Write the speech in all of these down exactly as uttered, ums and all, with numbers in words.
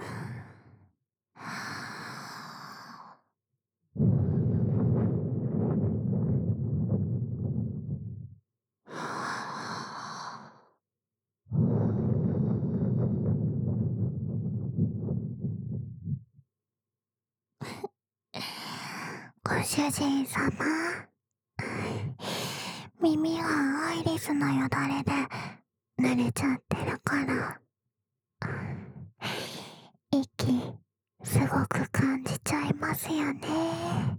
ご主人様、耳がアイリスのよだれで濡れちゃってるから、息すごく感じちゃいますよね。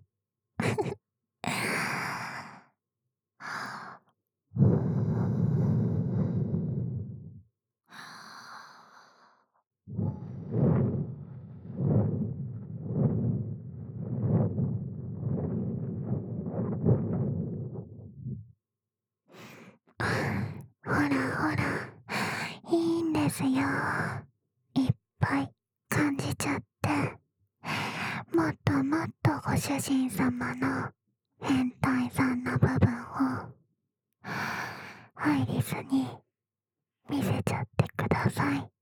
ほらほら、いいんですよ。いっぱい感じちゃって。もっともっとご主人様の変態さんな部分をアイリスに見せちゃってください。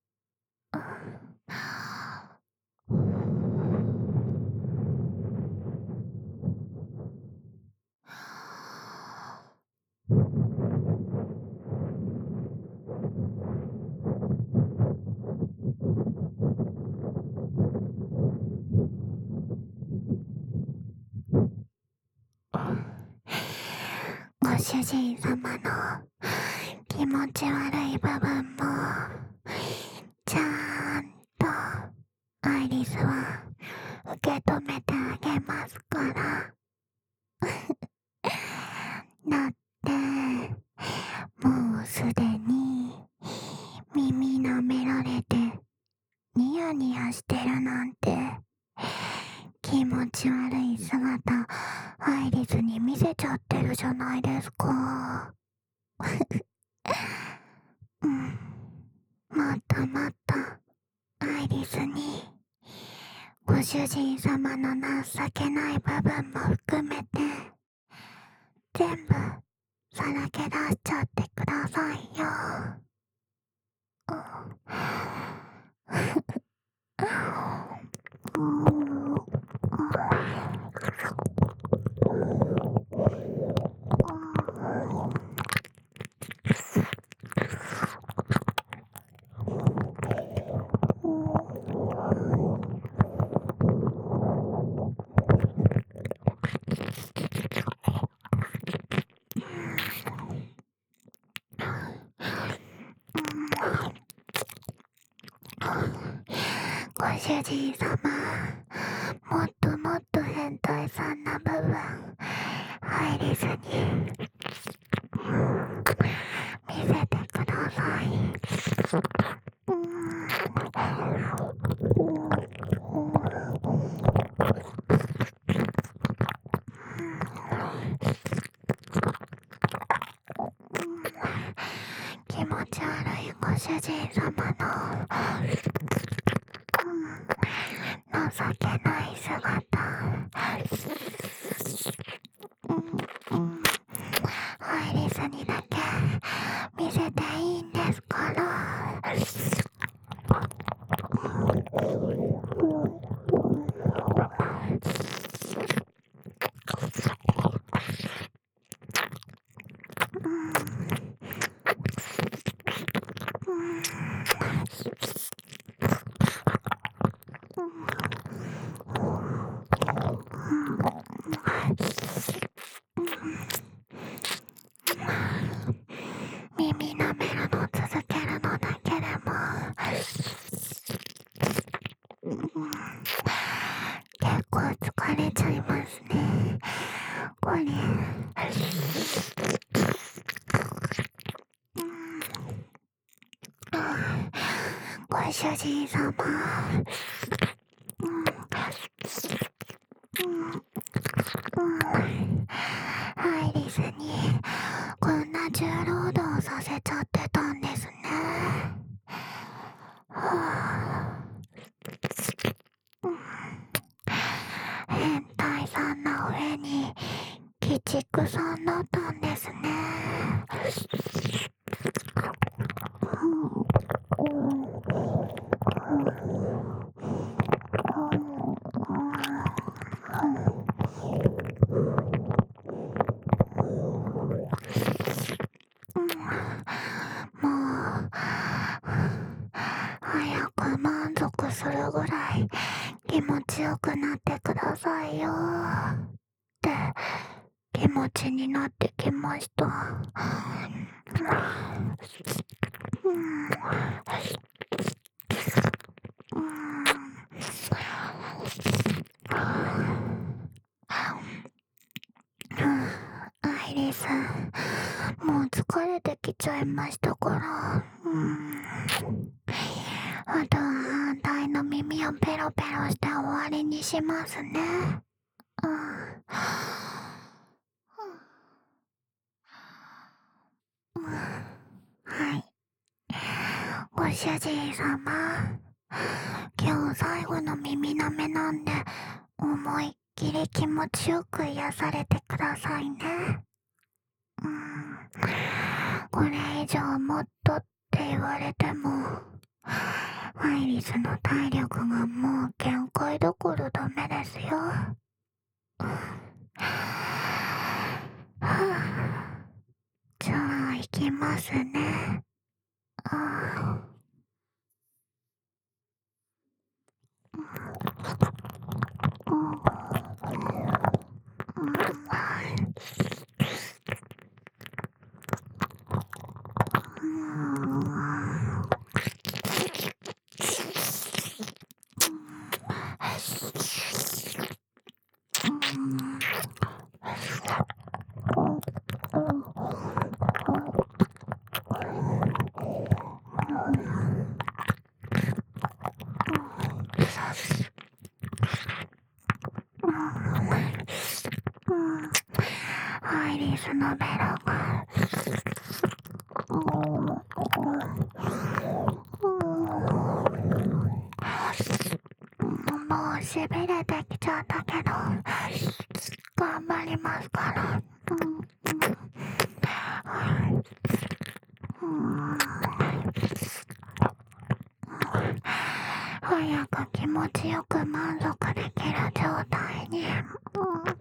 ご主人様の気持ち悪い部分もちゃんとアイリスは受け止めてあげますから。だってもうすでに耳舐められてニヤニヤしてるなんて気持ち悪い姿アイリスに見せちゃってるじゃないですか。うん、もっともっとアイリスにご主人様の情けない部分も含めて全部さらけ出しちゃってくださいよ。ご主人様、もっともっと変態さんな部分アイリスに見せてください。気持ち悪いご主人様の情けない姿、アイリスにだけ見せていいんですから。耳舐めるの続けるのだけでも結構疲れちゃいますね、これ。ご主人様、アイリスにこんな重労働させちゃってたんですね。はあ、変態さんの上に鬼畜さんだったんですね。 もう早く満足するぐらい気持ちよくなってくださいよって気持ちになってきました。うん、アイリス、もう疲れてきちゃいましたから、うん、あとは反対の耳をペロペロして終わりにしますね。うん、はい。ご主人様、今日最後の耳舐めなんで、思いっきり気持ちよく癒されてくださいね。うん、これ以上もっとって言われても、アイリスの体力がもう限界どころダメですよ。じゃあ行きますね。あアイリスのベロがもうしびれてきちゃったけど頑張りますから、うんうん、早く気持ちよく満足できる状態に、うん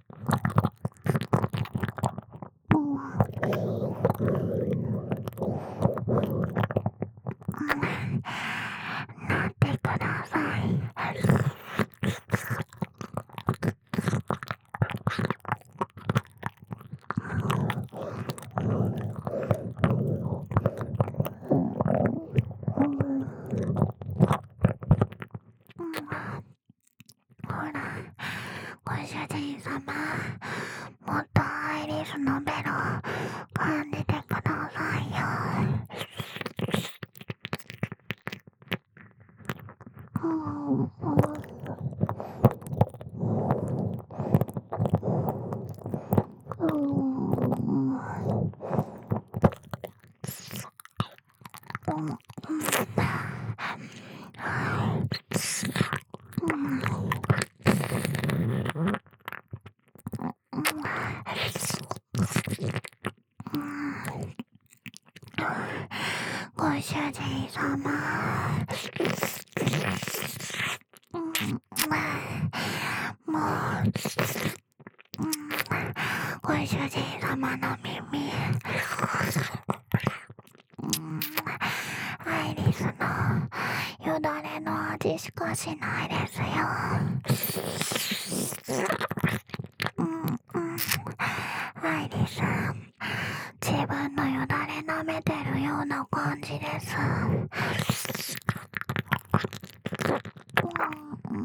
なってください。ほら、ご主人様、もっとアイリスのベロ感じてくださいよ。ご主人様、もう、ご主人様の耳、アイリスのよだれの味しかしないですよ。うんうん、アイリス、自分のよだれ舐めてるような感じです。うん、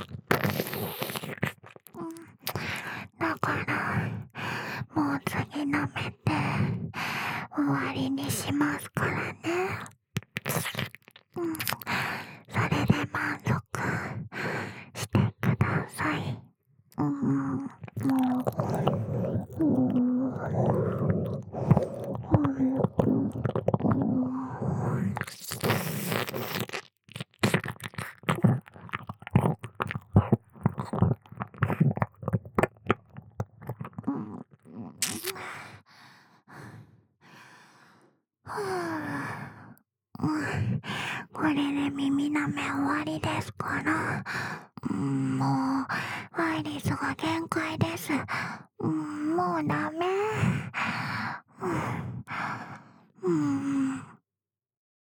だからもう次舐めて終わりにしますからね。うん、それで満足してください。うん、もう、うん耳舐め終わりですから。うん、もう、アイリスが限界です。うん、もうダメ。